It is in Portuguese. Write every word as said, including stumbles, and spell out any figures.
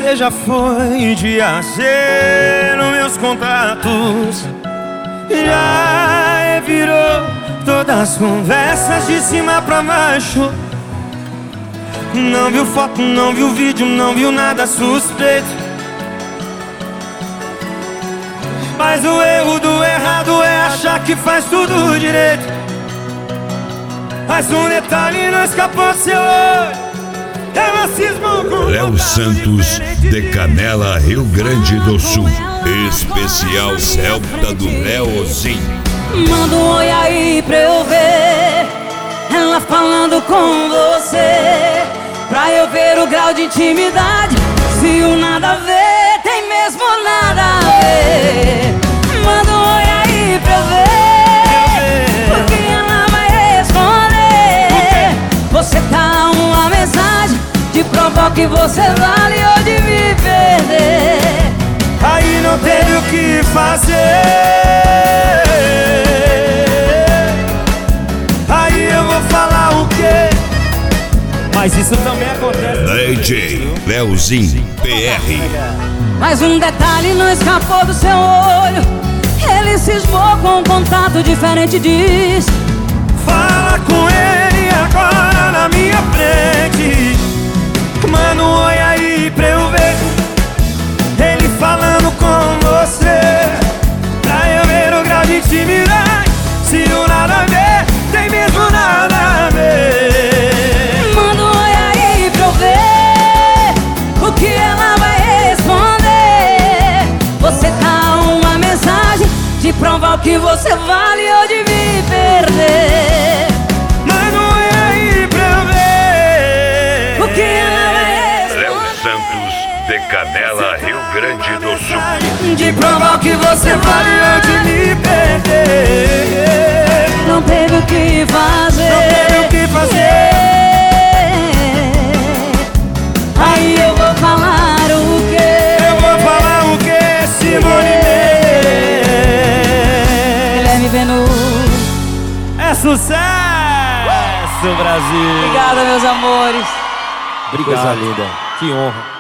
você já foi de A a Z nos meus contatos. Já virou todas as conversas de cima pra baixo. Não viu foto, não viu vídeo, não viu nada suspeito. Mas o erro do errado é achar que faz tudo direito. Mas um detalhe não escapou do seu olho. Ela cismou com Léo Santos, de Canela, Rio Grande do Sul. Especial Celta do Leozinho. Manda um oi aí pra eu ver ela falando com você, pra eu ver o grau de intimidade. Se o nada a ver tem mesmo nada a ver. Manda um oi aí pra eu ver, porque ela vai responder. Você tá uma mensagem de provar que você vale ou de me perder. Aí não teve o que fazer. Aí eu vou falar o quê? Mas isso também acontece. D J Leozinho P R. Mas um detalhe não escapou do seu olho. Ele cismou com um contato diferente e diz: fala com ele agora na minha frente. Manda um oi aí pra eu ver ele falando com você, pra eu ver o grau de intimidade. Se o nada a ver tem mesmo nada a ver. Manda um oi aí pra eu ver o que ela vai responder. Você tá uma mensagem de provar o que você vale ou de me perder. Manda um oi aí pra eu ver o que ela vai responder. Léo Santos, de Canela, Rio Grande do Sul. de provar o que você vale ou de me perder. Não teve o que fazer. Não teve o que fazer. Aí eu vou falar o quê? Eu vou falar o quê, Simone Mendes? Guilherme Venuto. É sucesso, Brasil. Obrigado, meus amores. Obrigado. Coisa linda. Que honra.